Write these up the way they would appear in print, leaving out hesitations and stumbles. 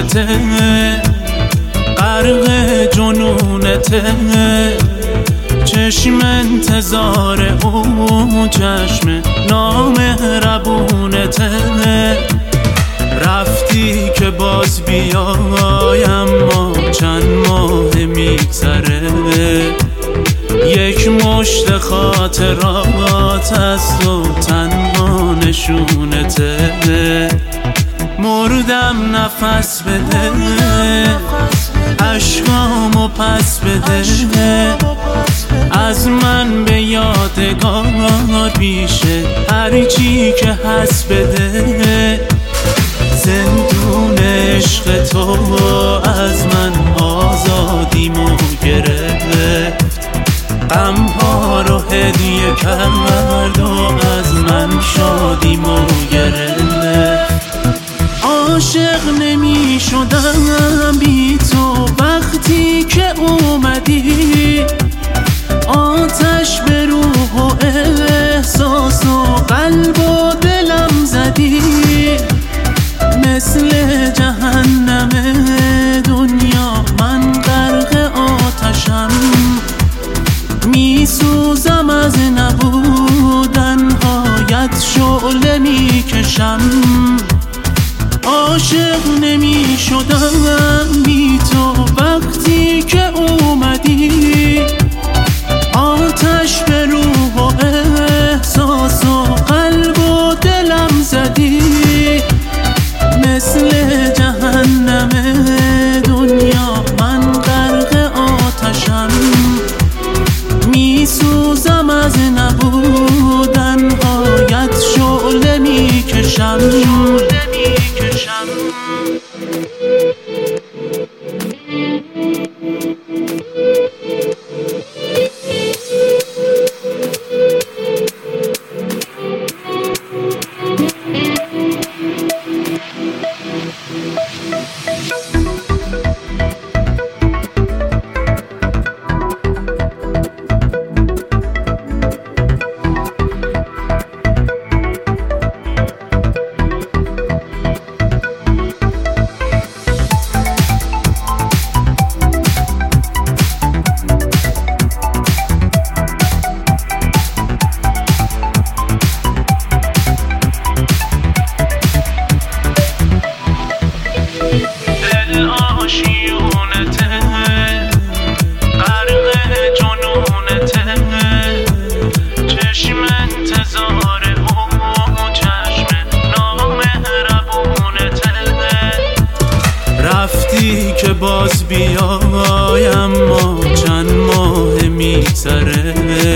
نشونته، غرق جنونته، چشم انتظار اون چشم نامهربونته. رفتی که باز بیای اما چند ماه میگذره، یک مشت خاطرات از تو تنها نشونته. مردم نفس بده، عشقامو پس بده، از من به یادگار بیشه هرچی که هست بده. زندون عشق تو از من آزادیمو گرفت، غمها رو هدیه کرد و از من شادیمو گرفت. عاشق نمی شدم بی تو وقتی که اومدی، آتش به روح و احساس و قلب و دلم زدی. مثل جهنم دنیا من غرق آتشم، میسوزم از نبودن هایت شعله میکشم. عاشق نمی شدم بی تو وقتی که اومدی، آتش به روح و احساس و قلب و دلم زدی. مثل جهنم دنیا من غرق آتشم، میسوزم از نبودن هایت شعله میکشم. رفتی که باز بیای اما چند ماه میگذره،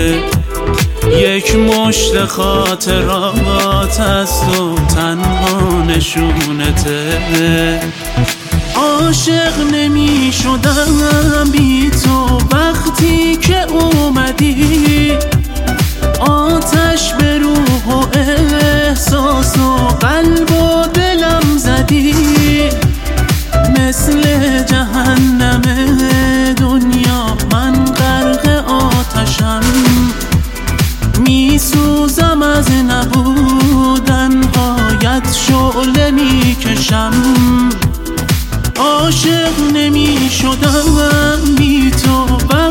یک مشت خاطرات از تو تنها نشونته. عاشق نمی شدم بی تو وقتی که اومدی، آتش به روح و احساس و قلب و دلم زدی. مثل جهنم دنیا من غرق آتشم، میسوزم از نبودن هایت شعله میکشم. عاشق نمی شدم بی تو